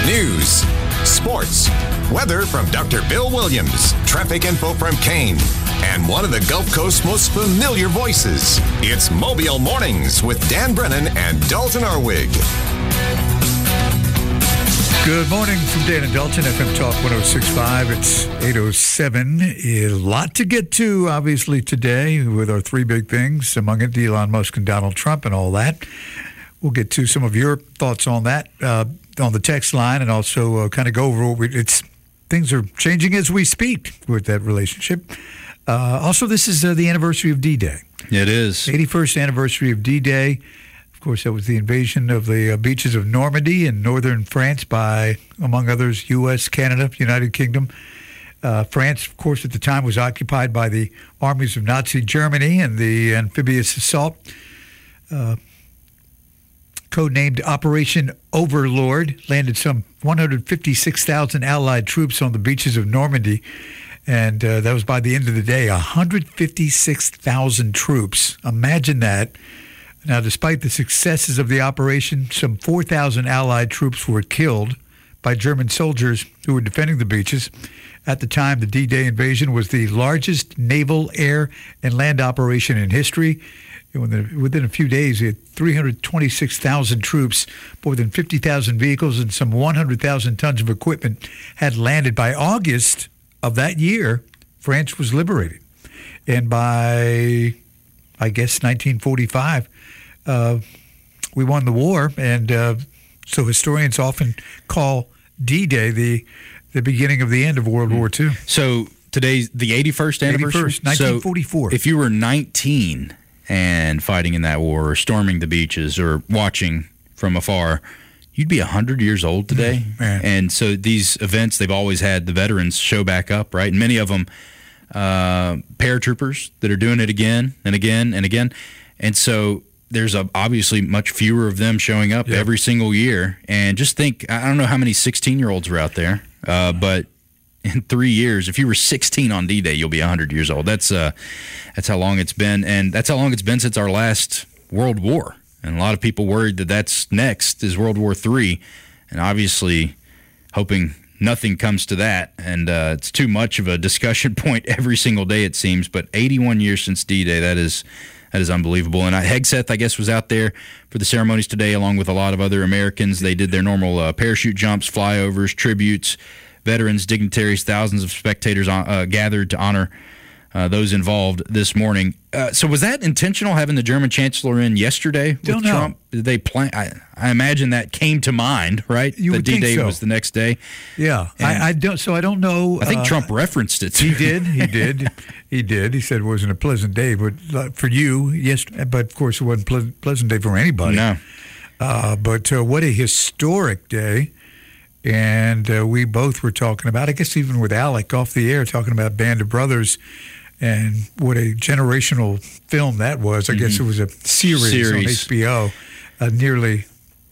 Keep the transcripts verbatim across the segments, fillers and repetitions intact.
News, sports, weather from Doctor Bill Williams, traffic info from Kane, and one of the Gulf Coast's most familiar voices. It's Mobile Mornings with Dan Brennan and Dalton Arwig. Good morning from Dan and Dalton, F M Talk one oh six point five. It's eight oh seven. A lot to get to, obviously, today with our three big things, among it Elon Musk and Donald Trump and all that. We'll get to some of your thoughts on that uh, on the text line, and also uh, kind of go over what we, it's things are changing as we speak with that relationship. Uh, also, this is uh, the anniversary of D-Day. It is. eighty-first anniversary of D-Day. Of course, that was the invasion of the uh, beaches of Normandy in northern France by, among others, U S, Canada, United Kingdom. Uh, France, of course, at the time was occupied by the armies of Nazi Germany, and the amphibious assault, uh, codenamed Operation Overlord, landed some one hundred fifty-six thousand Allied troops on the beaches of Normandy. And uh, that was by the end of the day, one hundred fifty-six thousand troops. Imagine that. Now, despite the successes of the operation, some four thousand Allied troops were killed by German soldiers who were defending the beaches. At the time, the D-Day invasion was the largest naval, air, and land operation in history. Within a few days, we had three hundred twenty-six thousand troops, more than fifty thousand vehicles, and some one hundred thousand tons of equipment had landed. By August of that year, France was liberated. And by, I guess, nineteen forty-five, uh, we won the war. And uh, so historians often call D-Day the the beginning of the end of World War Two. So today's the eighty-first anniversary? eighty-first, nineteen forty-four. So if you were nineteen and fighting in that war, or storming the beaches, or watching from afar, you'd be one hundred years old today. Mm, and so these events, they've always had the veterans show back up, right? And many of them, uh, paratroopers that are doing it again and again and again. And so there's a, obviously much fewer of them showing up yep. every single year. And just think, I don't know how many sixteen-year-olds are out there, uh, but in three years, if you were sixteen on D-Day, you'll be one hundred years old. That's uh, that's how long it's been, and that's how long it's been since our last World War. And a lot of people worried that that's next is World War Three, and obviously hoping nothing comes to that. And uh, it's too much of a discussion point every single day, it seems. But eighty-one years since D-Day, that is that is unbelievable. And Hegseth, I guess, was out there for the ceremonies today, along with a lot of other Americans. They did their normal uh, parachute jumps, flyovers, tributes. Veterans, dignitaries, thousands of spectators uh, gathered to honor uh, those involved this morning. Uh, so was that intentional, having the German chancellor in yesterday with Don't know. Trump? Did they plan? I, I imagine that came to mind, right? You the would think D-Day so. was the next day. Yeah, I, I don't. So I don't know. I think uh, Trump referenced it. He did. He did. He did. He said it wasn't a pleasant day, but uh, for you, yes. But of course, it wasn't a pleasant, pleasant day for anybody. No. Uh, but uh, what a historic day. And uh, we both were talking about, I guess even with Alec off the air, talking about Band of Brothers and what a generational film that was. I mm-hmm. guess it was a series, series. on H B O. Uh, nearly,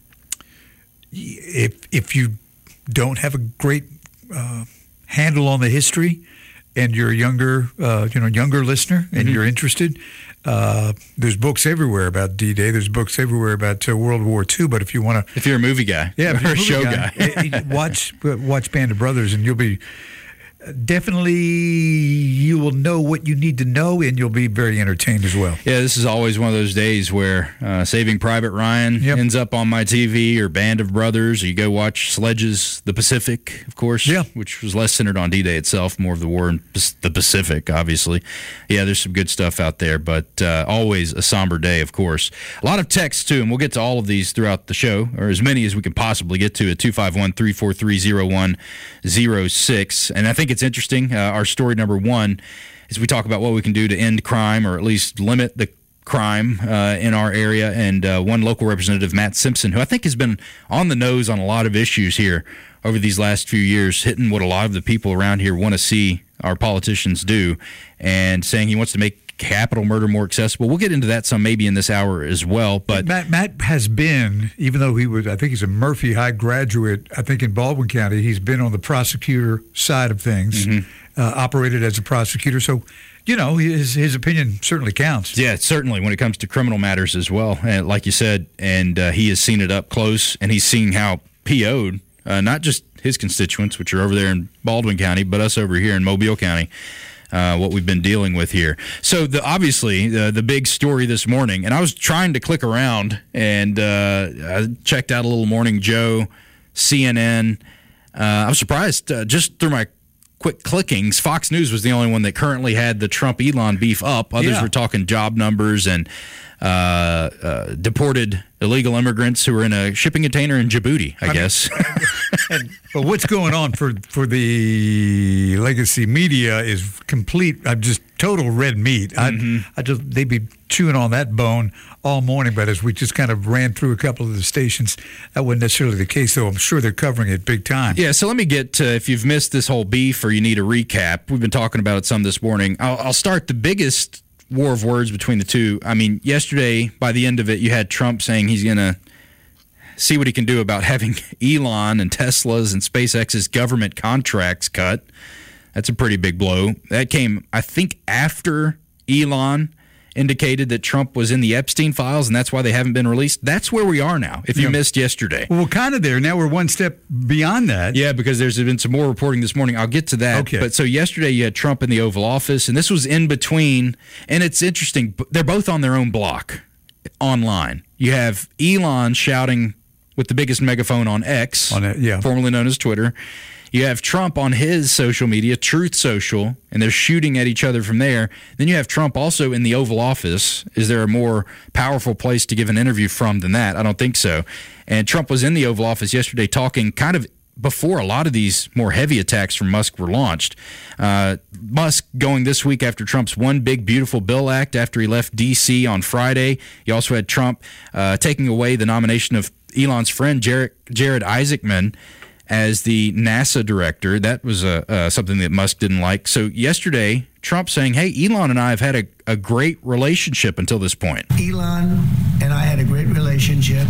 if if you don't have a great uh, handle on the history, and you're a younger, uh, you know, younger listener, and mm-hmm. you're interested, uh, there's books everywhere about D-Day. There's books everywhere about uh, World War Two. But if you want to, if you're a movie guy, yeah, or a, a show guy, guy watch watch Band of Brothers, and you'll be definitely you will know what you need to know, and you'll be very entertained as well. Yeah, this is always one of those days where uh, Saving Private Ryan yep. ends up on my T V, or Band of Brothers, or you go watch Sledge's The Pacific, of course, yeah. which was less centered on D-Day itself, more of the war in the Pacific, obviously. Yeah, there's some good stuff out there, but uh, always a somber day, of course. A lot of texts, too, and we'll get to all of these throughout the show, or as many as we can possibly get to at two five one, three four three, zero one zero six. And I think it's interesting. Uh, our story number one is we talk about what we can do to end crime, or at least limit the crime uh, in our area. And uh, one local representative, Matt Simpson, who I think has been on the nose on a lot of issues here over these last few years, hitting what a lot of the people around here want to see our politicians do, and saying he wants to make capital murder more accessible. We'll get into that some maybe in this hour as well. But Matt, Matt has been, even though he was, I think he's a Murphy High graduate, I think in Baldwin County, he's been on the prosecutor side of things, mm-hmm. uh, operated as a prosecutor. So, you know, his his opinion certainly counts. Yeah, certainly when it comes to criminal matters as well. And like you said, and uh, he has seen it up close, and he's seen how P O'd uh, not just his constituents, which are over there in Baldwin County, but us over here in Mobile County. Uh, what we've been dealing with here. So the, obviously the, the big story this morning, and I was trying to click around and uh, I checked out a little Morning Joe, C N N. Uh, I was surprised uh, just through my quick clickings. Fox News was the only one that currently had the Trump-Elon beef up. Others yeah. were talking job numbers and uh, uh, deported illegal immigrants who were in a shipping container in Djibouti, I, I guess. Mean, and, but what's going on for, for the legacy media is complete, uh, just total red meat. Mm-hmm. I, I just they'd be chewing on that bone all morning, but as we just kind of ran through a couple of the stations, that wasn't necessarily the case, though I'm sure they're covering it big time. Yeah, so let me get to, if you've missed this whole beef or you need a recap, we've been talking about it some this morning. I'll, I'll start the biggest war of words between the two. I mean, yesterday, by the end of it, you had Trump saying he's going to see what he can do about having Elon and Tesla's and SpaceX's government contracts cut. That's a pretty big blow. That came, I think, after Elon indicated that Trump was in the Epstein files, and that's why they haven't been released. That's where we are now, if you yeah. missed yesterday. Well, we're kind of there. Now we're one step beyond that. Yeah, because there's been some more reporting this morning. I'll get to that. Okay. But so yesterday you had Trump in the Oval Office, and this was in between, and it's interesting. They're both on their own block online. You have Elon shouting with the biggest megaphone on X, on it, yeah. formerly known as Twitter. You have Trump on his social media, Truth Social, and they're shooting at each other from there. Then you have Trump also in the Oval Office. Is there a more powerful place to give an interview from than that? I don't think so. And Trump was in the Oval Office yesterday talking kind of before a lot of these more heavy attacks from Musk were launched. Uh, Musk going this week after Trump's One Big Beautiful Bill Act after he left D C on Friday. You also had Trump uh, taking away the nomination of Elon's friend Jared, Jared Isaacman as the NASA director. That was uh, uh, something that Musk didn't like. So yesterday, Trump saying, hey, Elon and I have had a, a great relationship until this point. Elon and I had a great relationship.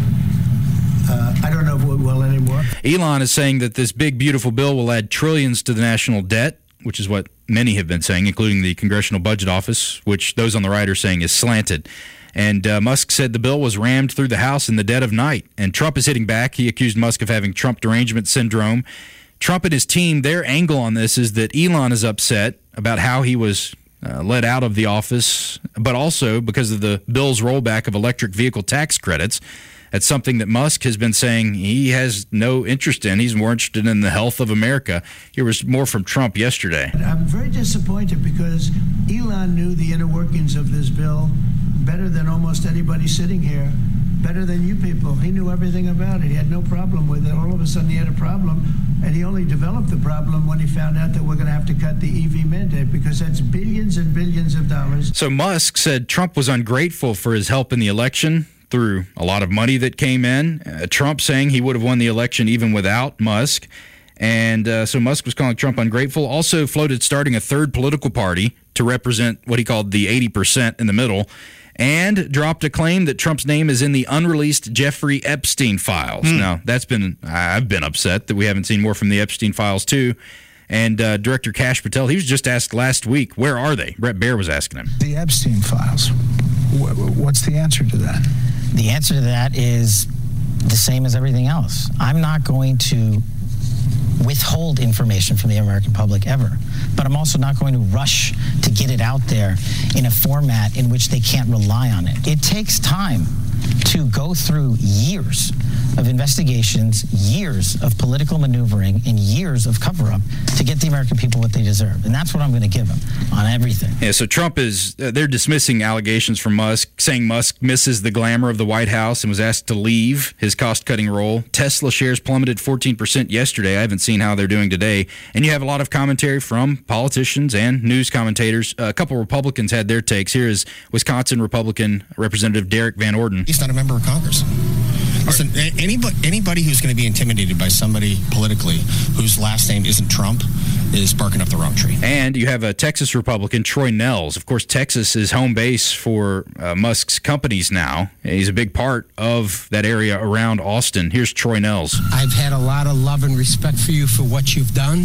Uh, I don't know if we will anymore. Elon is saying that this big, beautiful bill will add trillions to the national debt, which is what many have been saying, including the Congressional Budget Office, which those on the right are saying is slanted. And uh, Musk said the bill was rammed through the House in the dead of night. And Trump is hitting back. He accused Musk of having Trump derangement syndrome. Trump and his team, their angle on this is that Elon is upset about how he was uh, let out of the office, but also because of the bill's rollback of electric vehicle tax credits. That's something that Musk has been saying he has no interest in. He's more interested in the health of America. Here was more from Trump yesterday. I'm very disappointed because Elon knew the inner workings of this bill better than almost anybody sitting here, better than you people. He knew everything about it. He had no problem with it. All of a sudden he had a problem, and he only developed the problem when he found out that we're going to have to cut the E V mandate because that's billions and billions of dollars. So Musk said Trump was ungrateful for his help in the election through a lot of money that came in. Uh, Trump saying he would have won the election even without Musk. And uh, so Musk was calling Trump ungrateful. Also floated starting a third political party to represent what he called the eighty percent in the middle, and dropped a claim that Trump's name is in the unreleased Jeffrey Epstein files. Mm. Now, that's been, I've been upset that we haven't seen more from the Epstein files, too. And uh, Director Kash Patel, he was just asked last week, where are they? Brett Baer was asking him. The Epstein files. What's the answer to that? The answer to that is the same as everything else. I'm not going to withhold information from the American public ever, but I'm also not going to rush to get it out there in a format in which they can't rely on it. It takes time to go through years of investigations, years of political maneuvering, and years of cover-up to get the American people what they deserve. And that's what I'm going to give them on everything. Yeah, so Trump is, uh, they're dismissing allegations from Musk, saying Musk misses the glamour of the White House and was asked to leave his cost-cutting role. Tesla shares plummeted fourteen percent yesterday. I haven't seen how they're doing today. And you have a lot of commentary from politicians and news commentators. Uh, a couple Republicans had their takes. Here is Wisconsin Republican Representative Derek Van Orden. He's not a member of Congress. Listen, anybody, anybody who's going to be intimidated by somebody politically whose last name isn't Trump is barking up the wrong tree. And you have a Texas Republican, Troy Nehls. Of course, Texas is home base for uh, Musk's companies now. He's a big part of that area around Austin. Here's Troy Nehls. I've had a lot of love and respect for you for what you've done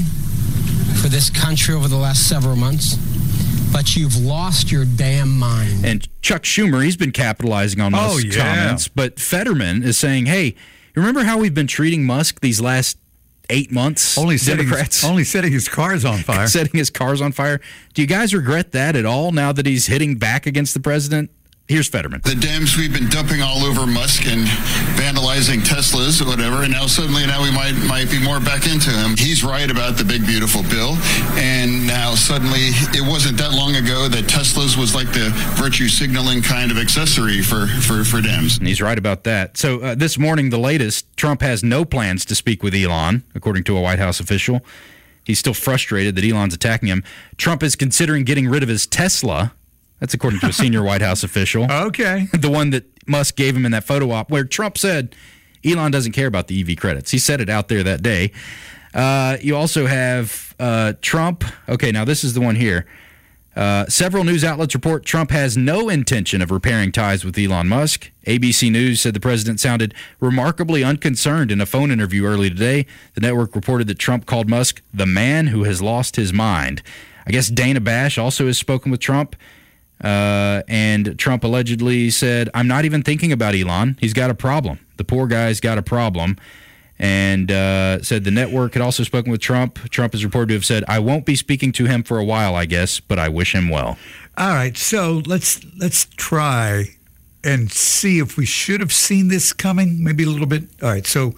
for this country over the last several months. But you've lost your damn mind. And Chuck Schumer, he's been capitalizing on Musk's oh, yeah. comments. But Fetterman is saying, hey, remember how we've been treating Musk these last eight months. Only setting, Democrats. his, only setting his cars on fire. setting his cars on fire. Do you guys regret that at all now that he's hitting back against the president? Here's Fetterman. The Dems, we've been dumping all over Musk and vandalizing Teslas or whatever, and now suddenly now we might might be more back into him. He's right about the big, beautiful bill, and now suddenly it wasn't that long ago that Teslas was like the virtue signaling kind of accessory for, for, for Dems. And he's right about that. So uh, this morning, the latest, Trump has no plans to speak with Elon, according to a White House official. He's still frustrated that Elon's attacking him. Trump is considering getting rid of his Tesla. That's according to a senior White House official. Okay. The one that Musk gave him in that photo op where Trump said Elon doesn't care about the E V credits. He said it out there that day. Uh, you also have uh, Trump. Okay, now this is the one here. Uh, several news outlets report Trump has no intention of repairing ties with Elon Musk. A B C News said the president sounded remarkably unconcerned in a phone interview early today. The network reported that Trump called Musk the man who has lost his mind. I guess Dana Bash also has spoken with Trump. Uh, and Trump allegedly said, I'm not even thinking about Elon. He's got a problem. The poor guy's got a problem. And uh, said the network had also spoken with Trump. Trump is reported to have said, I won't be speaking to him for a while, I guess, but I wish him well. All right, so let's let's try and see if we should have seen this coming, maybe a little bit. All right, so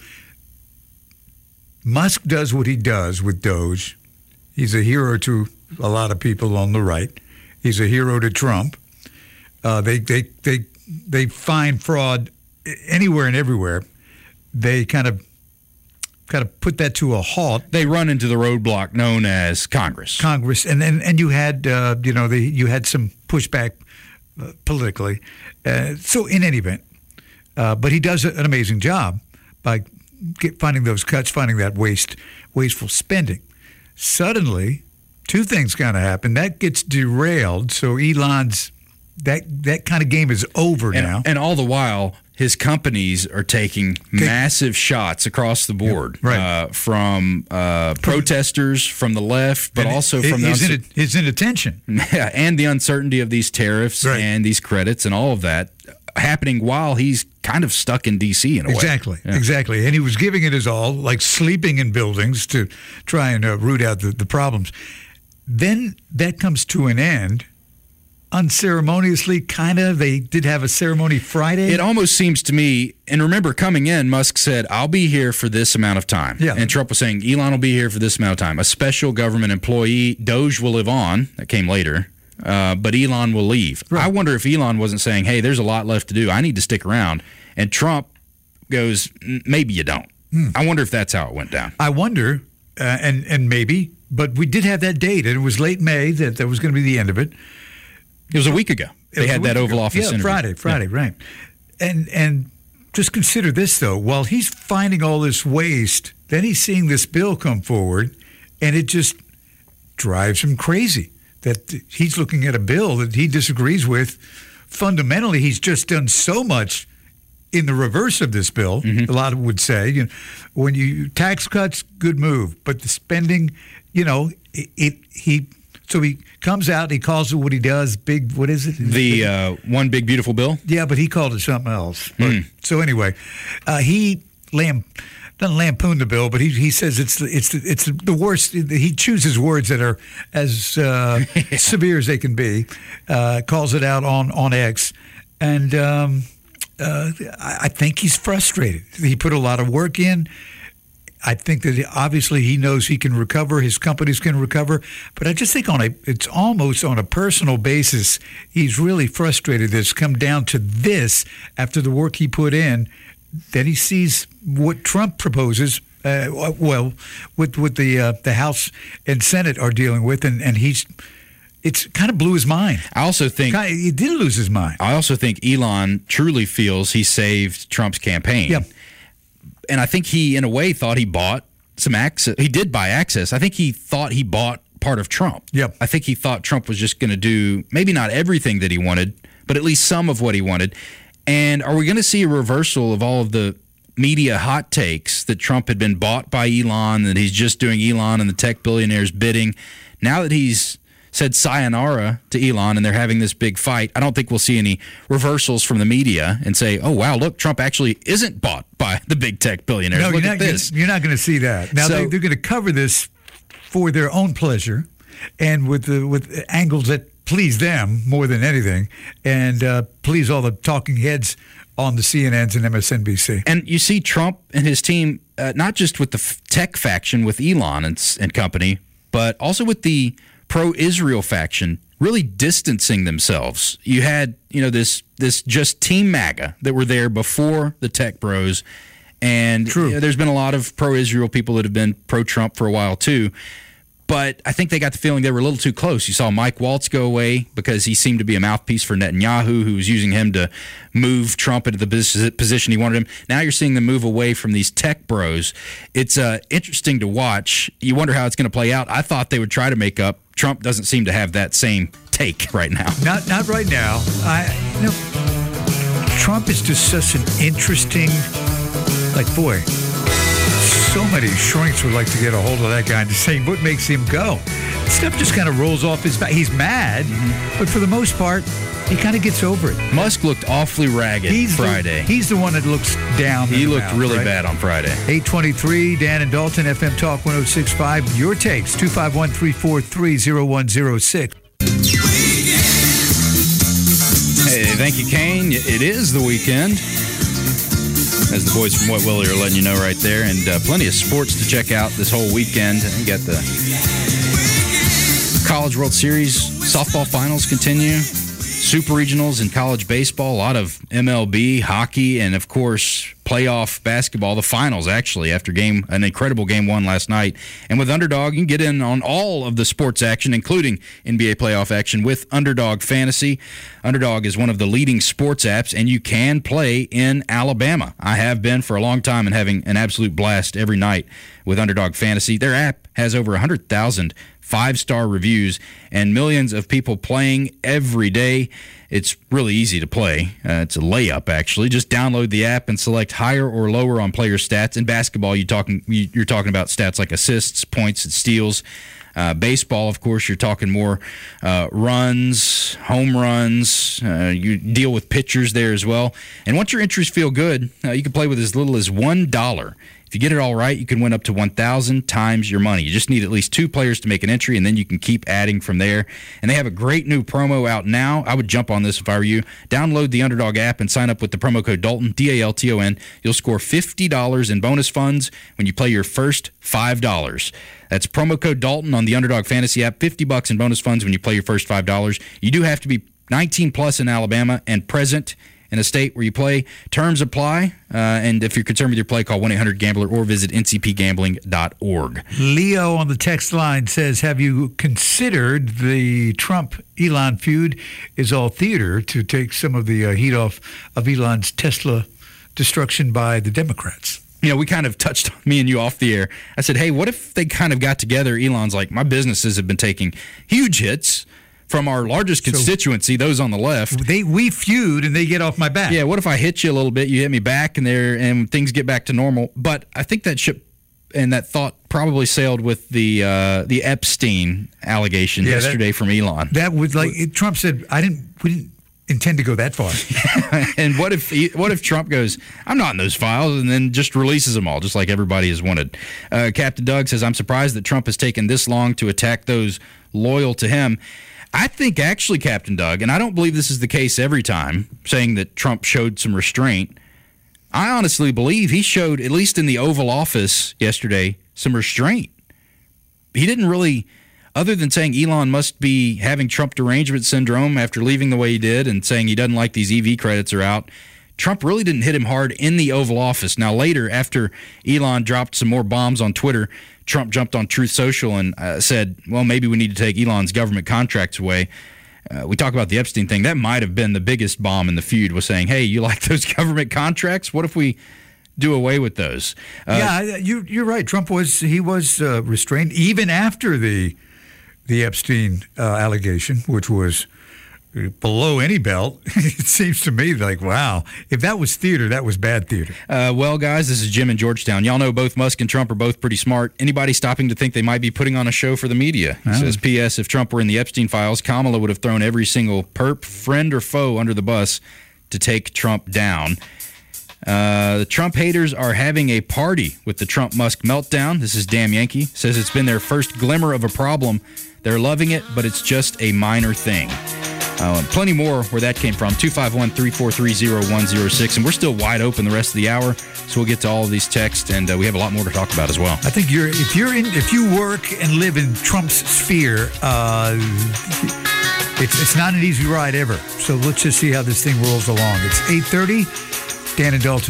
Musk does what he does with Doge. He's a hero to a lot of people on the right. He's a hero to Trump. Uh, they, they they they find fraud anywhere and everywhere. They kind of kind of put that to a halt. They run into the roadblock known as Congress. Congress, and and, and you had uh, you know the you had some pushback uh, politically. Uh, so in any event, uh, but he does an amazing job by get, finding those cuts, finding that waste wasteful spending. Suddenly, two things kind of happen. That gets derailed, so Elon's that that kind of game is over and, now. And all the while, his companies are taking massive shots across the board, yep, right. uh, from uh, protesters from the left, but and also it, from the his, uncer- in, his inattention. Yeah, and the uncertainty of these tariffs right. and these credits and all of that happening while he's kind of stuck in D C in a exactly, way. Yeah. Exactly. And he was giving it his all, like sleeping in buildings to try and uh, root out the, the problems. Then that comes to an end, unceremoniously, kind of. They did have a ceremony Friday. It almost seems to me, and remember, coming in, Musk said, I'll be here for this amount of time. Yeah. And Trump was saying, Elon will be here for this amount of time. A special government employee, Doge will live on. That came later. Uh, but Elon will leave. Right. I wonder if Elon wasn't saying, hey, there's a lot left to do. I need to stick around. And Trump goes, maybe you don't. Hmm. I wonder if that's how it went down. I wonder, uh, and, and maybe, but we did have that date, and it was late May that that was going to be the end of it. It was a week ago. They had that Oval Office yeah, interview. Friday, Friday, yeah. right. And and just consider this, though. While he's finding all this waste, then he's seeing this bill come forward, and it just drives him crazy that he's looking at a bill that he disagrees with. Fundamentally, he's just done so much in the reverse of this bill. Mm-hmm. A lot of would say, you know, when you tax cuts, good move, but the spending, you know, it, it he so he comes out, he calls it what he does, big, what is it? The uh, one big beautiful bill? Yeah, but he called it something else. But, mm. So anyway, uh, he lamb doesn't lampoon the bill, but he he says it's it's it's the worst. He chooses words that are as uh, yeah. severe as they can be. Uh, calls it out on on X, and um, uh, I think he's frustrated. He put a lot of work in. I think that obviously he knows he can recover. His companies can recover. But I just think on a, it's almost on a personal basis, he's really frustrated that it's come down to this after the work he put in. Then he sees what Trump proposes, uh, well, what, what the uh, the House and Senate are dealing with, and, and he's, it's kind of blew his mind. I also think... Kind of, he did lose his mind. I also think Elon truly feels he saved Trump's campaign. Yep. And I think he, in a way, thought he bought some access. He did buy access. I think he thought he bought part of Trump. Yep. I think he thought Trump was just going to do maybe not everything that he wanted, but at least some of what he wanted. And are we going to see a reversal of all of the media hot takes that Trump had been bought by Elon, that he's just doing Elon and the tech billionaires bidding? Now that he's said sayonara to Elon, and they're having this big fight. I don't think we'll see any reversals from the media and say, oh, wow, look, Trump actually isn't bought by the big tech billionaires. No, look you're at not, this. You're not going to see that. Now, So- they, they're going to cover this for their own pleasure and with the, with angles that please them more than anything, and uh, please all the talking heads on the C N Ns and M S N B C. And you see Trump and his team, uh, not just with the f- tech faction with Elon and, s- and company, but also with the pro-Israel faction, really distancing themselves. You had, you know, this this just Team MAGA that were there before the tech bros, and True. you know, there's been a lot of pro-Israel people that have been pro-Trump for a while too. But I think they got the feeling they were a little too close. You saw Mike Waltz go away because he seemed to be a mouthpiece for Netanyahu, who was using him to move Trump into the bus- position he wanted him. Now you're seeing them move away from these tech bros. It's uh, interesting to watch. You wonder how it's going to play out. I thought they would try to make up. Trump doesn't seem to have that same take right now. Not not right now. I you know, Trump is just such an interesting, like, boy, so many shrinks would like to get a hold of that guy and say, what makes him go? Stuff just kind of rolls off his back. He's mad, mm-hmm. but for the most part, he kind of gets over it. Musk looked awfully ragged he's Friday. The, he's the one that looks down. He looked mouth, really right? bad on Friday. eight twenty-three, Dan and Dalton, F M Talk one oh six point five. Your takes, two five one, three four three, oh one oh six. Hey, thank you, Kane. It is the weekend, as the boys from What Willie are letting you know right there, and uh, plenty of sports to check out this whole weekend. You got the College World Series softball finals continue, super regionals in college baseball, a lot of M L B, hockey, and of course playoff basketball, the finals actually after game an incredible game one last night. And with Underdog, you can get in on all of the sports action, including N B A playoff action with Underdog Fantasy. Underdog is one of the leading sports apps, and you can play in Alabama. I have been for a long time and having an absolute blast every night with Underdog Fantasy. Their app has over one hundred thousand five-star reviews and millions of people playing every day. It's really easy to play. Uh, it's a layup, actually. Just download the app and select higher or lower on player stats. In basketball, you're talking, you're talking about stats like assists, points, and steals. Uh, baseball, of course, you're talking more uh, runs, home runs. Uh, you deal with pitchers there as well. And once your entries feel good, uh, you can play with as little as one dollar. If you get it all right, you can win up to one thousand times your money. You just need at least two players to make an entry, and then you can keep adding from there. And they have a great new promo out now. I would jump on this if I were you. Download the Underdog app and sign up with the promo code Dalton, D A L T O N. You'll score fifty dollars in bonus funds when you play your first five dollars. That's promo code Dalton on the Underdog Fantasy app. fifty bucks in bonus funds when you play your first five dollars. You do have to be nineteen plus in Alabama and present in a state where you play. Terms apply, uh, and if you're concerned with your play, call one eight hundred gambler or visit N C P gambling dot org. Leo on the text line says, have you considered the Trump-Elon feud is all theater to take some of the uh, heat off of Elon's Tesla destruction by the Democrats? You know, we kind of touched on me and you off the air. I said, hey, what if they kind of got together? Elon's like, my businesses have been taking huge hits from our largest constituency, so those on the left. They we feud and they get off my back. Yeah, what if I hit you a little bit, you hit me back, and there and things get back to normal? But I think that ship and that thought probably sailed with the uh, the Epstein allegation yeah, yesterday that, from Elon. That was like it, Trump said, I didn't we didn't intend to go that far. And what if what if Trump goes, I'm not in those files, and then just releases them all, just like everybody has wanted? Uh, Captain Doug says, I'm surprised that Trump has taken this long to attack those loyal to him. I think actually, Captain Doug, and I don't believe this is the case every time, saying that Trump showed some restraint. I honestly believe he showed, at least in the Oval Office yesterday, some restraint. He didn't really, other than saying Elon must be having Trump derangement syndrome after leaving the way he did and saying he doesn't like these E V credits are out, Trump really didn't hit him hard in the Oval Office. Now, later, after Elon dropped some more bombs on Twitter, Trump jumped on Truth Social and uh, said, well, maybe we need to take Elon's government contracts away. Uh, we talk about the Epstein thing. That might have been the biggest bomb in the feud, was saying, hey, you like those government contracts? What if we do away with those? Uh, yeah, you, you're right. Trump was, he was uh, restrained even after the the Epstein uh, allegation, which was below any belt. It seems to me like, wow, if that was theater, that was bad theater. Uh, well, guys, this is Jim in Georgetown. Y'all know both Musk and Trump are both pretty smart. Anybody stopping to think they might be putting on a show for the media? He says, P S if Trump were in the Epstein files, Kamala would have thrown every single perp, friend or foe under the bus to take Trump down. Uh, the Trump haters are having a party with the Trump-Musk meltdown. This is Damn Yankee. Says it's been their first glimmer of a problem. They're loving it, but it's just a minor thing. Uh, plenty more where that came from. two five one, three four three, zero one zero six. And we're still wide open the rest of the hour, so we'll get to all of these texts, and uh, we have a lot more to talk about as well. I think you're if you're in if you work and live in Trump's sphere, uh, it's it's not an easy ride ever. So let's just see how this thing rolls along. It's eight thirty. Dan and Dalton.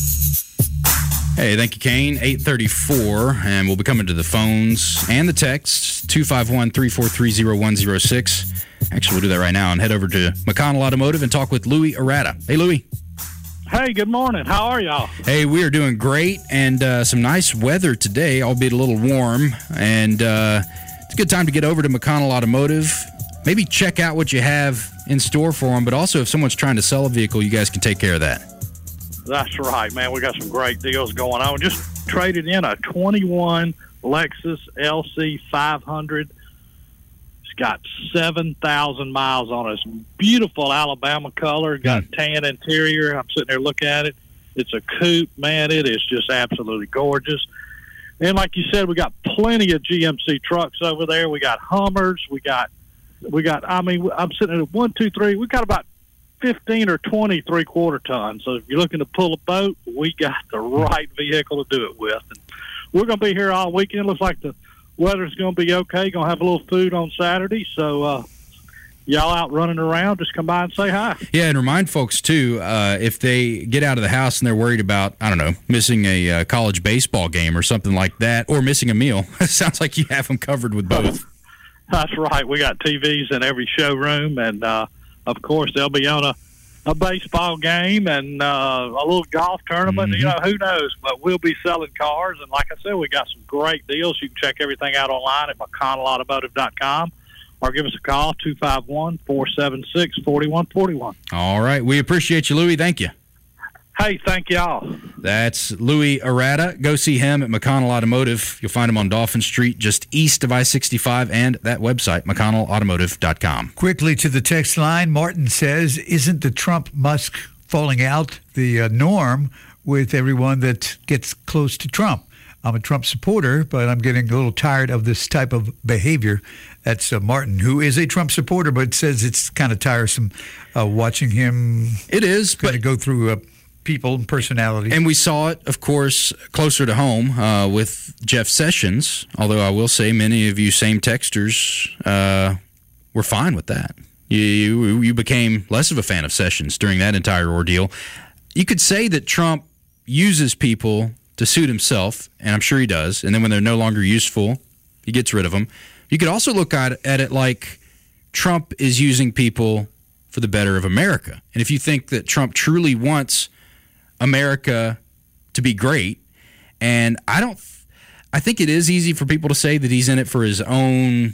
Hey, thank you, Kane. eight thirty-four, and we'll be coming to the phones and the texts. two five one, three four three, zero one zero six. Actually, we'll do that right now and head over to McConnell Automotive and talk with Louis Arata. Hey, Louis. Hey, good morning. How are y'all? Hey, we are doing great, and uh, some nice weather today, albeit a little warm. And uh, it's a good time to get over to McConnell Automotive. Maybe check out what you have in store for them, but also if someone's trying to sell a vehicle, you guys can take care of that. That's right, man. We got some great deals going on. Just traded in a twenty-one Lexus L C five hundred. It's got seven thousand miles on it. It's beautiful Alabama color. Got mm. tan interior. I'm sitting there looking at it. It's a coupe, man. It is just absolutely gorgeous. And like you said, we got plenty of G M C trucks over there. We got Hummers. We got, we got. I mean, I'm sitting at one, two, three. We got about fifteen or twenty three-quarter tons. So if you're looking to pull a boat, we got the right vehicle to do it with. And we're going to be here all weekend. Looks like the weather's going to be okay. Going to have a little food on Saturday. So uh, y'all out running around, just come by and say hi. Yeah, and remind folks, too, uh, if they get out of the house and they're worried about, I don't know, missing a uh, college baseball game or something like that, or missing a meal, it sounds like you have them covered with both. That's right. We got T Vs in every showroom, and uh, of course, they'll be on a, a baseball game and uh, a little golf tournament. Mm-hmm. You know, who knows? But we'll be selling cars. And like I said, we got some great deals. You can check everything out online at McConnell Automotive dot com or give us a call, two five one, four seven six, four one four one. All right. We appreciate you, Louis. Thank you. Hey, thank y'all. That's Louis Arata. Go see him at McConnell Automotive. You'll find him on Dolphin Street, just east of I sixty-five, and that website, McConnell Automotive dot com. Quickly to the text line, Martin says, isn't the Trump-Musk falling out the uh, norm with everyone that gets close to Trump? I'm a Trump supporter, but I'm getting a little tired of this type of behavior. That's uh, Martin, who is a Trump supporter, but says it's kind of tiresome uh, watching him. It is, kind of go through a people and personalities. And we saw it, of course, closer to home uh, with Jeff Sessions, although I will say many of you same texters uh, were fine with that. You, you you became less of a fan of Sessions during that entire ordeal. You could say that Trump uses people to suit himself, and I'm sure he does, and then when they're no longer useful, he gets rid of them. You could also look at, at it like Trump is using people for the better of America. And if you think that Trump truly wants America to be great, and I don't I think it is easy for people to say that he's in it for his own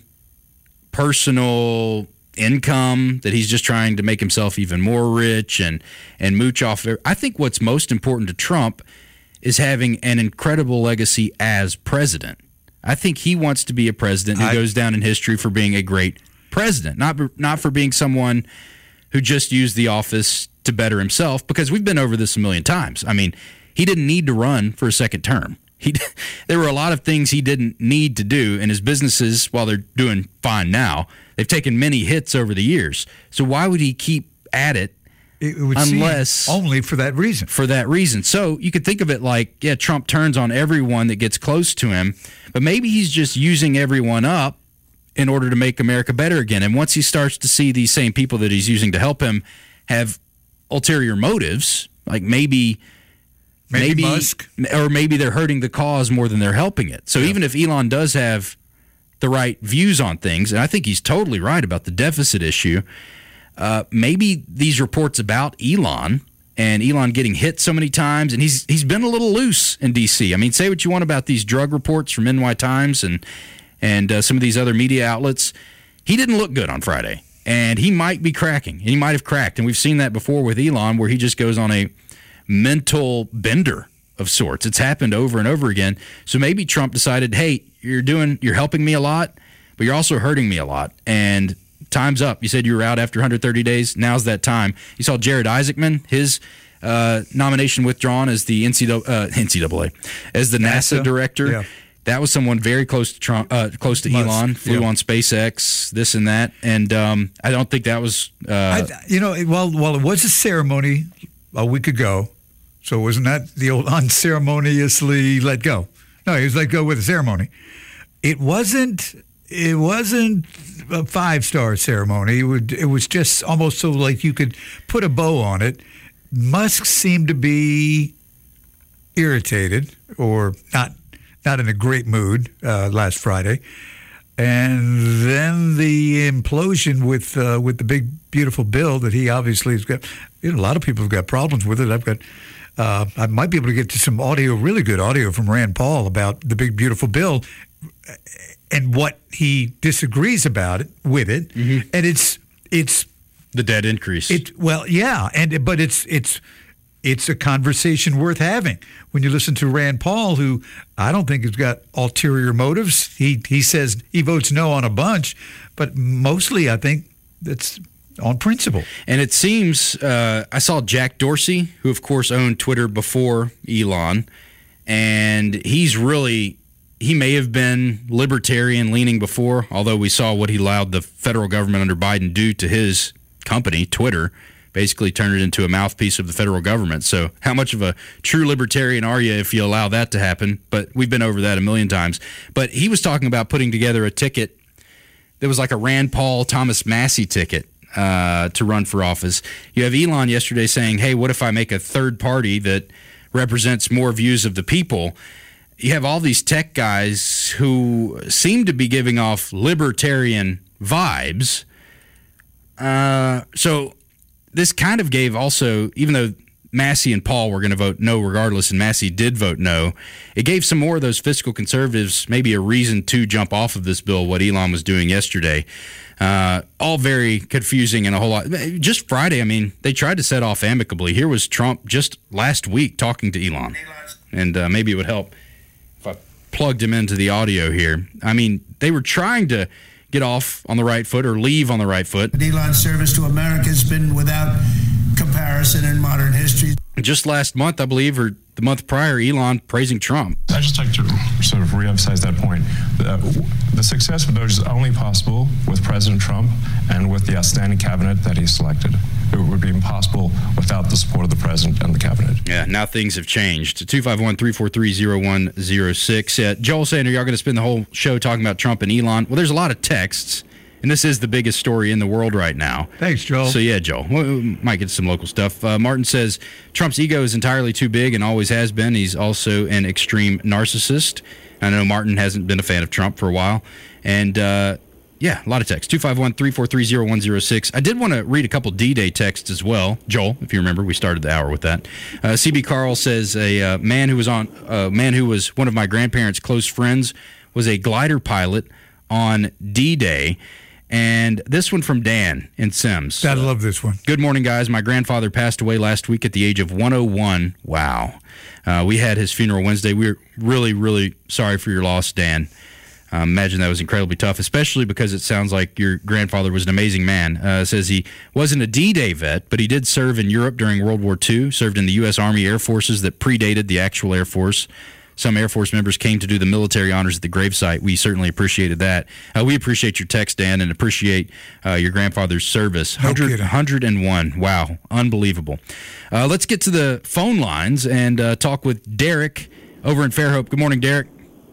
personal income, that he's just trying to make himself even more rich and and mooch off. I think what's most important to Trump is having an incredible legacy as president. I think he wants to be a president who I, goes down in history for being a great president, not not for being someone who just used the office to better himself, because we've been over this a million times. I mean, he didn't need to run for a second term. He, there were a lot of things he didn't need to do, and his businesses, while they're doing fine now, they've taken many hits over the years. So why would he keep at it, it would unless only for that reason? For that reason. So you could think of it like, yeah, Trump turns on everyone that gets close to him, but maybe he's just using everyone up in order to make America better again. And once he starts to see these same people that he's using to help him have ulterior motives, like maybe, maybe, maybe Musk, or maybe they're hurting the cause more than they're helping it. So yeah. Even if Elon does have the right views on things, and I think he's totally right about the deficit issue, uh, maybe these reports about Elon and Elon getting hit so many times, and he's he's been a little loose in D C. I mean, say what you want about these drug reports from N Y Times and and uh, some of these other media outlets. He didn't look good on Friday. And he might be cracking. He might have cracked. And we've seen that before with Elon, where he just goes on a mental bender of sorts. It's happened over and over again. So maybe Trump decided, hey, you're doing, you're helping me a lot, but you're also hurting me a lot. And time's up. You said you were out after one hundred thirty days. Now's that time. You saw Jared Isaacman, his uh, nomination withdrawn as the N C double A, uh, N C double A as the NASA, NASA director. Yeah. That was someone very close to Trump, uh, close to Musk. Elon. Flew yeah. on SpaceX, this and that, and um, I don't think that was. Uh, I, you know, well, well, it was a ceremony a week ago, so wasn't that the old unceremoniously let go? No, he was let go with a ceremony. It wasn't. It wasn't a five-star ceremony. It, would, it was just almost so like you could put a bow on it. Musk seemed to be irritated or not. Not in a great mood uh, last Friday, and then the implosion with uh, with the big beautiful bill that he obviously has got. You know, a lot of people have got problems with it. I've got. Uh, I might be able to get to some audio, really good audio from Rand Paul about the big beautiful bill and what he disagrees about it with it, mm-hmm. and it's it's the debt increase. It well, yeah, and but it's it's. It's a conversation worth having. When you listen to Rand Paul, who I don't think has got ulterior motives, he he says he votes no on a bunch, but mostly I think that's on principle. And it seems, uh, I saw Jack Dorsey, who of course owned Twitter before Elon, and he's really, he may have been libertarian leaning before, although we saw what he allowed the federal government under Biden do to his company, Twitter. Basically turned it into a mouthpiece of the federal government. So how much of a true libertarian are you if you allow that to happen? But we've been over that a million times. But he was talking about putting together a ticket that was like a Rand Paul, Thomas Massey ticket uh, to run for office. You have Elon yesterday saying, hey, what if I make a third party that represents more views of the people? You have all these tech guys who seem to be giving off libertarian vibes. Uh, so... This kind of gave also, even though Massey and Paul were going to vote no regardless, and Massey did vote no, it gave some more of those fiscal conservatives maybe a reason to jump off of this bill, what Elon was doing yesterday. Uh, all very confusing and a whole lot. Just Friday, I mean, they tried to set off amicably. Here was Trump just last week talking to Elon. And uh, maybe it would help if I plugged him into the audio here. I mean, they were trying to get off on the right foot or leave on the right foot. Elon's service to America has been without comparison in modern history. Just last month, I believe, or the month prior, Elon praising Trump. I'd just like to sort of reemphasize that point. The, the success of those is only possible with President Trump and with the outstanding cabinet that he selected. It would be impossible without the support of the president and the cabinet. Yeah, now things have changed. two five one, three four three, zero one zero six. Uh, Joel saying, are y'all going to spend the whole show talking about Trump and Elon? Well, there's a lot of texts. And this is the biggest story in the world right now. Thanks, Joel. So, yeah, Joel. We might get some local stuff. Uh, Martin says, Trump's ego is entirely too big and always has been. He's also an extreme narcissist. I know Martin hasn't been a fan of Trump for a while. And, uh, yeah, a lot of texts. two five one, three four three, zero one zero six. I did want to read a couple D-Day texts as well. Joel, if you remember, we started the hour with that. Uh, C B Carl says, a uh, man who was on, a uh, man who was one of my grandparents' close friends was a glider pilot on D-Day. And this one from Dan in Sims. I love this one. Good morning, guys. My grandfather passed away last week at the age of one oh one. Wow. Uh, we had his funeral Wednesday. We're really, really sorry for your loss, Dan. I um, imagine that was incredibly tough, especially because it sounds like your grandfather was an amazing man. Uh, says he wasn't a D-Day vet, but he did serve in Europe during World War Two, served in the U S Army Air Forces that predated the actual Air Force. Some Air Force members came to do the military honors at the gravesite. We certainly appreciated that. Uh, we appreciate your text, Dan, and appreciate uh, your grandfather's service. one hundred, one hundred one. Wow. Unbelievable. Uh, let's get to the phone lines and uh, talk with Derek over in Fairhope. Good morning, Derek.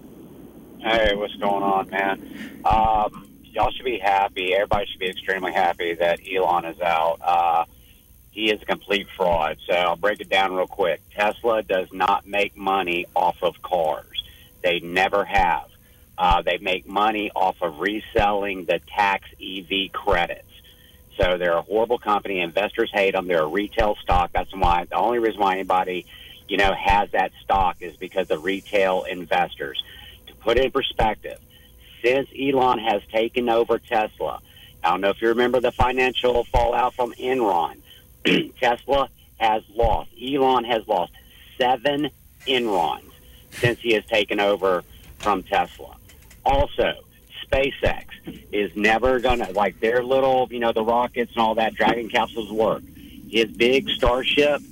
Hey, what's going on, man? Um, y'all should be happy. Everybody should be extremely happy that Elon is out. Uh, He is a complete fraud. So I'll break it down real quick. Tesla does not make money off of cars. They never have. Uh, they make money off of reselling the tax E V credits. So they're a horrible company. Investors hate them. They're a retail stock. That's why the only reason why anybody, you know, has that stock is because of retail investors. To put it in perspective, since Elon has taken over Tesla, I don't know if you remember the financial fallout from Enron. Tesla has lost, Elon has lost seven Enrons since he has taken over from Tesla. Also, SpaceX is never going to, like their little, you know, the rockets and all that, Dragon capsules work. His big Starship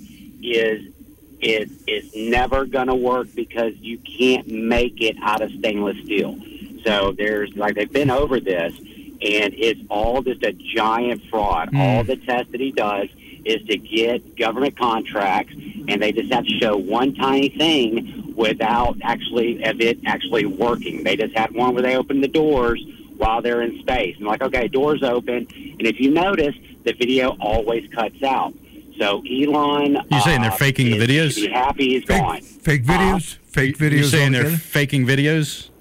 is is is never going to work because you can't make it out of stainless steel. So there's, like, they've been over this, and it's all just a giant fraud. Mm. All the tests that he does is to get government contracts, and they just have to show one tiny thing without actually of it actually working. They just had one where they opened the doors while they're in space. And like, okay, doors open, and if you notice, the video always cuts out. So Elon, you're saying they're uh, faking is, the videos? Should be happy he's fake, gone. Fake videos? Uh, fake videos? You're saying altogether? they're faking videos?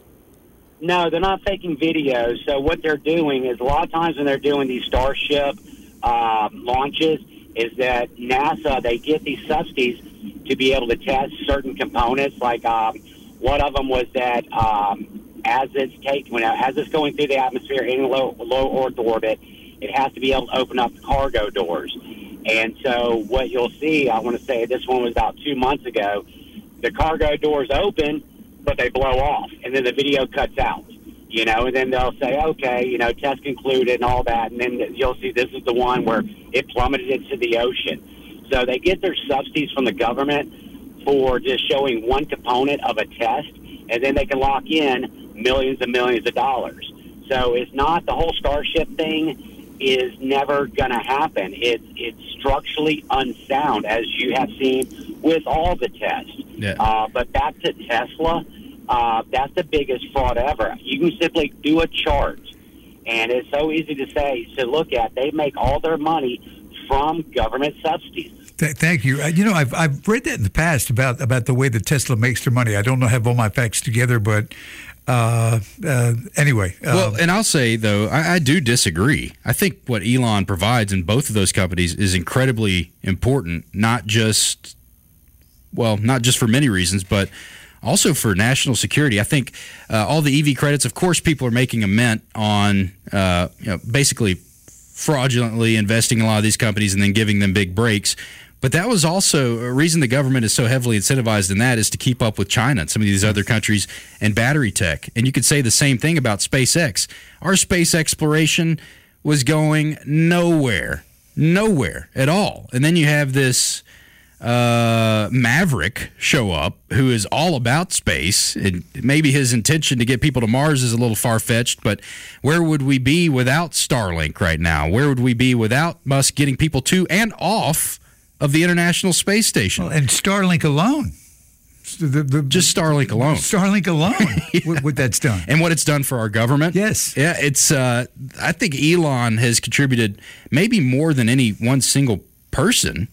No, they're not faking videos. So what they're doing is a lot of times when they're doing these Starship uh, launches is that NASA, they get these subsidies to be able to test certain components. Like um, one of them was that um, as it's taking, when as it's going through the atmosphere in low, low Earth orbit, it has to be able to open up the cargo doors. And so what you'll see, I want to say this one was about two months ago, the cargo doors open, but they blow off, and then the video cuts out, you know, and then they'll say, okay, you know, test concluded and all that, and then you'll see this is the one where it plummeted into the ocean. So they get their subsidies from the government for just showing one component of a test, and then they can lock in millions and millions of dollars. So it's not, the whole Starship thing is never going to happen. It, it's structurally unsound, as you have seen with all the tests. Yeah. Uh, but back to Tesla, uh, that's the biggest fraud ever. You can simply do a chart, and it's so easy to say, to look at. They make all their money from government subsidies. Th- thank you. Uh, you know, I've I've read that in the past about, about the way that Tesla makes their money. I don't know, have all my facts together, but uh, uh, anyway. Uh, well, and I'll say, though, I, I do disagree. I think what Elon provides in both of those companies is incredibly important, not just, well, not just for many reasons, but also for national security. I think uh, all the E V credits, of course, people are making a mint on uh, you know, basically fraudulently investing in a lot of these companies and then giving them big breaks. But that was also a reason the government is so heavily incentivized in that is to keep up with China and some of these other countries and battery tech. And you could say the same thing about SpaceX. Our space exploration was going nowhere, nowhere at all. And then you have this uh, Maverick show up who is all about space. And maybe his intention to get people to Mars is a little far-fetched, but where would we be without Starlink right now? Where would we be without Musk getting people to and off of the International Space Station? Well, and Starlink alone. The, the, Just Starlink alone. Starlink alone, yeah. what, what that's done. And what it's done for our government. Yes. Yeah, it's. Uh, I think Elon has contributed maybe more than any one single person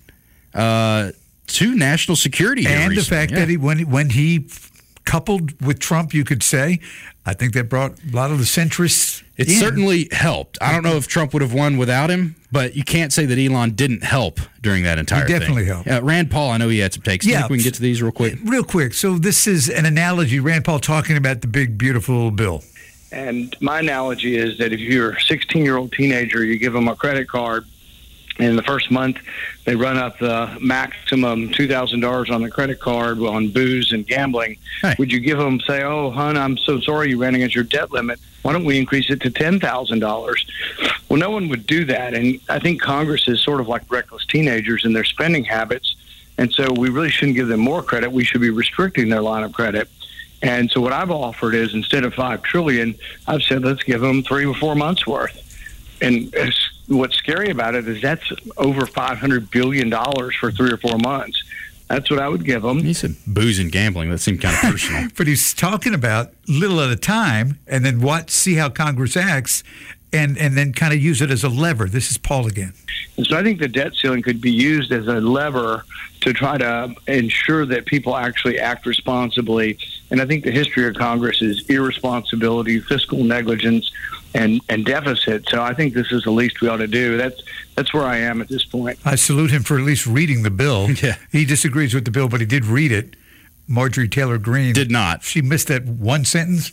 uh, to national security here and recently. the fact yeah. that he, when, when he coupled with Trump, you could say, I think that brought a lot of the centrists It in. certainly helped. I don't know if Trump would have won without him, but you can't say that Elon didn't help during that entire He definitely thing. helped. Uh, Rand Paul, I know he had some takes. Do you Yeah. think we can get to these real quick? Real quick. So this is an analogy, Rand Paul talking about the big, beautiful bill. And my analogy is that if you're a sixteen-year-old teenager, you give them a credit card, and in the first month, they run up the maximum two thousand dollars on the credit card on booze and gambling. Hey. Would you give them, say, oh, hon, I'm so sorry you ran against your debt limit. Why don't we increase it to ten thousand dollars? Well, no one would do that. And I think Congress is sort of like reckless teenagers in their spending habits. And so we really shouldn't give them more credit. We should be restricting their line of credit. And so what I've offered is instead of five trillion dollars, I've said let's give them three or four months worth. And it's, what's scary about it is that's over five hundred billion dollars for three or four months. That's what I would give them. He said booze and gambling. That seemed kind of personal. But he's talking about little at a time, and then what? See how Congress acts, and, and then kind of use it as a lever. This is Paul again. And so I think the debt ceiling could be used as a lever to try to ensure that people actually act responsibly. And I think the history of Congress is irresponsibility, fiscal negligence, and, and deficit. So I think this is the least we ought to do. That's that's where I am at this point. I salute him for at least reading the bill. Yeah. He disagrees with the bill, but he did read it. Marjorie Taylor Greene did not. She missed that one sentence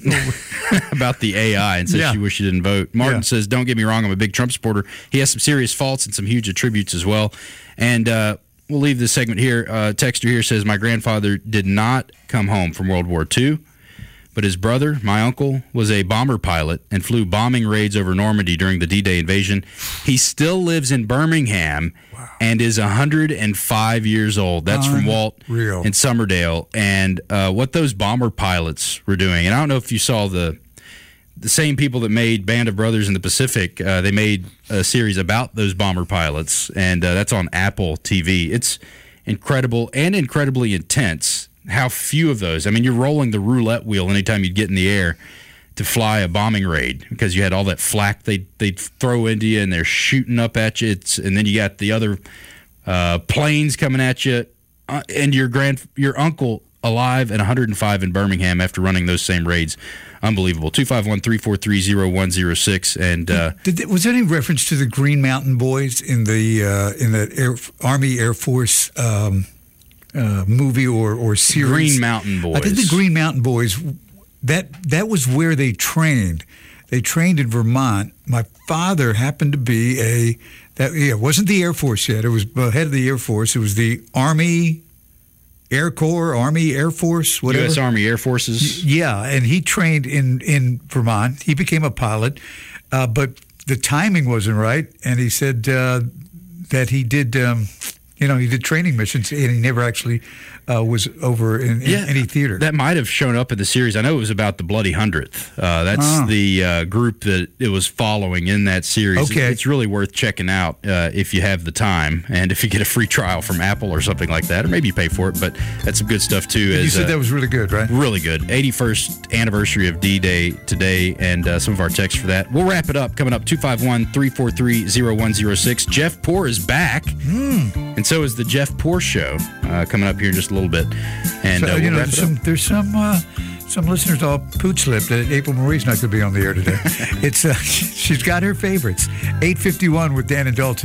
about the A I and said Yeah. she wished she didn't vote. Martin Yeah. says, don't get me wrong, I'm a big Trump supporter. He has some serious faults and some huge attributes as well. And uh, we'll leave this segment here. Uh, texter here says, my grandfather did not come home from World War Two, but his brother, my uncle, was a bomber pilot and flew bombing raids over Normandy during the D-Day invasion. He still lives in Birmingham and is one hundred five years old. That's from Walt Unreal. in Summerdale. And uh, what those bomber pilots were doing, and I don't know if you saw the the same people that made Band of Brothers in the Pacific, uh, they made a series about those bomber pilots, and uh, that's on Apple T V. It's incredible and incredibly intense. How few of those. I mean, you're rolling the roulette wheel anytime you'd get in the air to fly a bombing raid because you had all that flak they they'd throw into you, and they're shooting up at you. It's, and then you got the other uh, planes coming at you, uh, and your grand your uncle alive at one hundred five in Birmingham after running those same raids. Unbelievable. two five one, three four three, zero one zero six. And uh, Did, did, was there any reference to the Green Mountain Boys in the uh, in the Air, Army Air Force um, uh, movie or or series? Green Mountain Boys. I think the Green Mountain Boys. That that was where they trained. They trained in Vermont. My father happened to be a that yeah, it wasn't the Air Force yet. It was uh, head of the Air Force. It was the Army Air Corps, Army Air Force, whatever. U S Army Air Forces. Yeah, and he trained in, in Vermont. He became a pilot, uh, but the timing wasn't right. And he said uh, that he did, um, you know, he did training missions, and he never actually uh, was over in, in Yeah, any theater. That might have shown up in the series. I know it was about the Bloody Hundredth. Uh, that's Oh. the uh, group that it was following in that series. Okay. It's really worth checking out uh, if you have the time, and if you get a free trial from Apple or something like that, or maybe you pay for it. But that's some good stuff too. you as, said uh, that was really good, right? Really good. eighty-first anniversary of D-Day today, and uh, some of our texts for that. We'll wrap it up coming up. two five one, three four three, zero one zero six. Jeff Poor is back, Mm. and so is the Jeff Poor Show uh, coming up here in just a little bit. And So, uh, you we'll know, wrap there's it up. some there's some uh, some listeners all pooch lipped that April Marie's not going to be on the air today. It's uh, she's got her favorites. eight fifty-one with Dan and Dalton.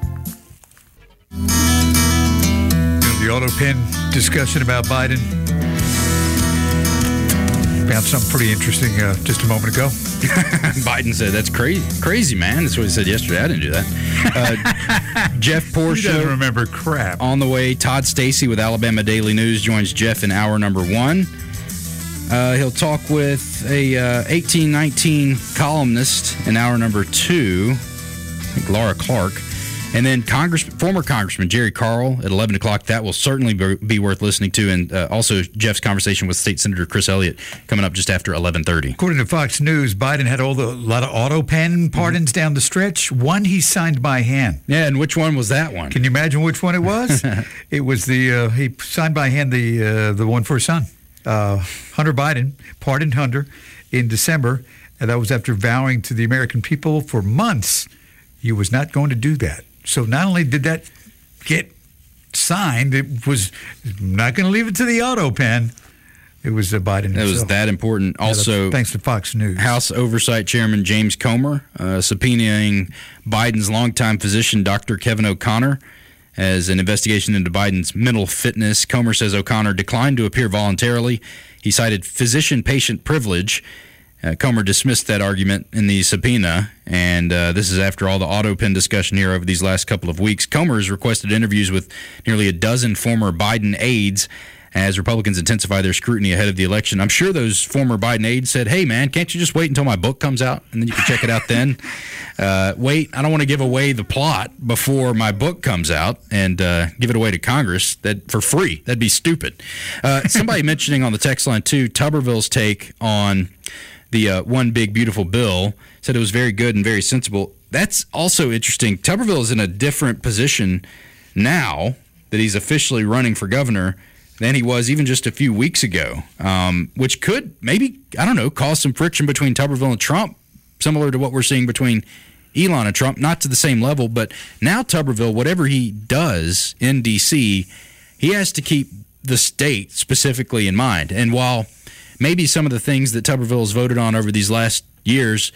You know, the auto pen discussion about Biden. Found something pretty interesting uh, just a moment ago. Biden said, that's crazy, crazy, man. That's what he said yesterday. I didn't do that. Uh, Jeff Poor He doesn't Show remember crap. on the way. Todd Stacy with Alabama Daily News joins Jeff in hour number one. Uh, he'll talk with a uh, eighteen nineteen columnist in hour number two, I think Laura Clark. And then Congress, former Congressman Jerry Carl at eleven o'clock. That will certainly be, be worth listening to. And uh, also Jeff's conversation with State Senator Chris Elliott coming up just after eleven thirty. According to Fox News, Biden had all the a lot of auto pen pardons mm-hmm. down the stretch. One he signed by hand. Yeah, and which one was that one? Can you imagine which one it was? It was the uh, he signed by hand the uh, the one for his son, uh, Hunter Biden, pardoned Hunter in December, and that was after vowing to the American people for months he was not going to do that. So not only did that get signed, it was not going to leave it to the auto pen. It was uh, Biden himself. It was that important. Also, yeah, thanks to Fox News. House Oversight Chairman James Comer uh, subpoenaing Biden's longtime physician, Doctor Kevin O'Connor, as an investigation into Biden's mental fitness. Comer says O'Connor declined to appear voluntarily. He cited physician-patient privilege. Uh, Comer dismissed that argument in the subpoena, and uh, this is after all the auto pen discussion here over these last couple of weeks. Comer has requested interviews with nearly a dozen former Biden aides as Republicans intensify their scrutiny ahead of the election. I'm sure those former Biden aides said, hey, man, can't you just wait until my book comes out, and then you can check it out then? Uh, wait, I don't want to give away the plot before my book comes out and uh, give it away to Congress that for free. That'd be stupid. Uh, somebody mentioning on the text line, too, Tuberville's take on the uh, One Big Beautiful Bill, said it was very good and very sensible. That's also interesting. Tuberville is in a different position now that he's officially running for governor than he was even just a few weeks ago, um, which could maybe, I don't know, cause some friction between Tuberville and Trump, similar to what we're seeing between Elon and Trump, not to the same level, but now Tuberville, whatever he does in D C, he has to keep the state specifically in mind. And while maybe some of the things that Tuberville has voted on over these last years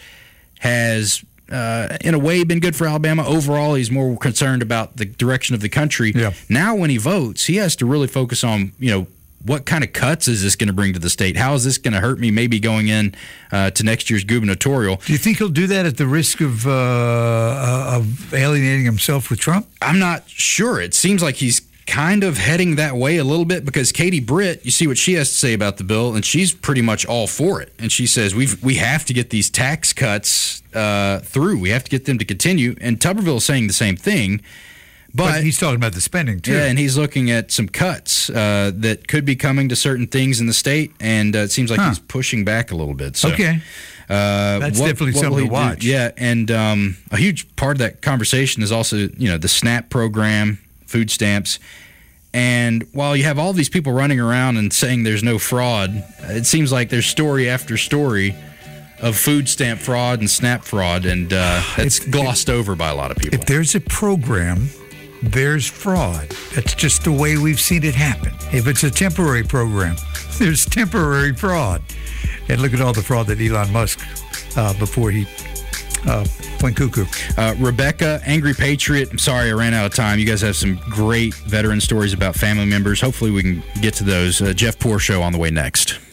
has, uh, in a way, been good for Alabama. Overall, he's more concerned about the direction of the country. Yeah. Now when he votes, he has to really focus on, you know, what kind of cuts is this going to bring to the state? How is this going to hurt me maybe going in uh, to next year's gubernatorial? Do you think he'll do that at the risk of uh, of alienating himself with Trump? I'm not sure. It seems like he's kind of heading that way a little bit, because Katie Britt, you see what she has to say about the bill, and she's pretty much all for it. And she says we've we have to get these tax cuts uh, through. We have to get them to continue. And Tuberville is saying the same thing. But, but he's talking about the spending, too. Yeah, and he's looking at some cuts uh, that could be coming to certain things in the state, and uh, it seems like huh. he's pushing back a little bit. So, okay. Uh, That's what, definitely what something to watch. Do? Yeah, and um, a huge part of that conversation is also, you know, the SNAP program, food stamps. And while you have all these people running around and saying there's no fraud, it seems like there's story after story of food stamp fraud and SNAP fraud, and uh, it's if, glossed if, over by a lot of people. If there's a program, there's fraud. That's just the way we've seen it happen. If it's a temporary program, there's temporary fraud. And look at all the fraud that Elon Musk, uh, before he uh, went cuckoo. Uh, Rebecca, Angry Patriot, I'm sorry I ran out of time. You guys have some great veteran stories about family members. Hopefully we can get to those. Uh, Jeff Poor Show on the way next.